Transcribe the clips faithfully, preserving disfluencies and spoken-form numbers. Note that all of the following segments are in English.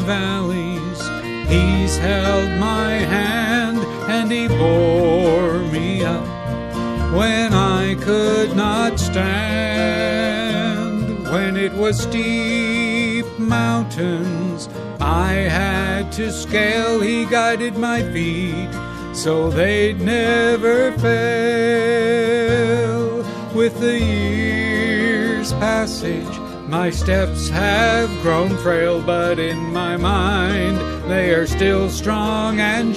valleys. He's held my hand and He bore me up when I could not stand. When it was steep mountains I had to scale, He guided my feet so they'd never fail. With the years' passage my steps have grown frail, but in my mind they are still strong and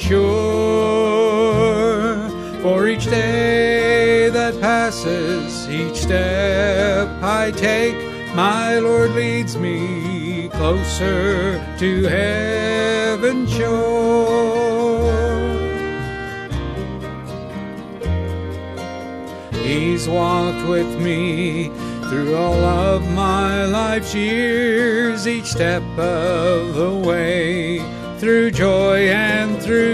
sure. For each day that passes, each step I take, my Lord leads me closer to heaven's shore. He's walked with me through all of my life's years, each step of the way, through joy and through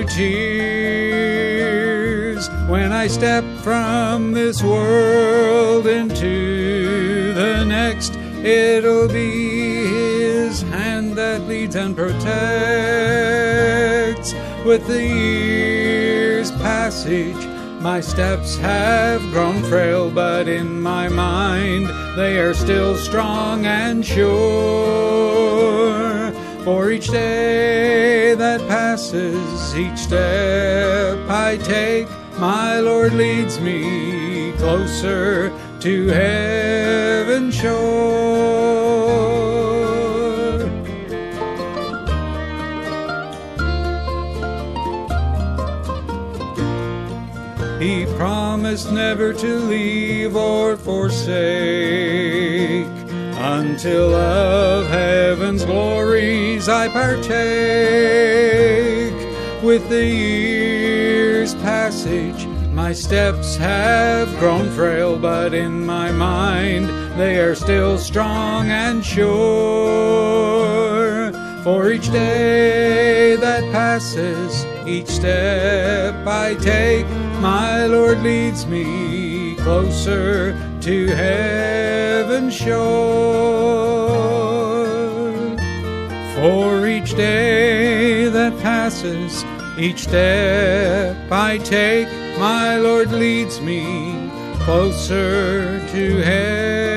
tears. When I step from this world into the next, it'll be His hand that leads and protects. With the years' passage my steps have grown frail, but in my mind they are still strong and sure. For each day that passes, each step I take, my Lord leads me closer to heaven's shore. He promised never to leave or forsake, until of heaven's glories I partake. With the years' passage my steps have grown frail, but in my mind they are still strong and sure. For each day that passes, each step I take, my Lord leads me closer to heaven's shore. For each day that passes, each step I take, my Lord leads me closer to heaven.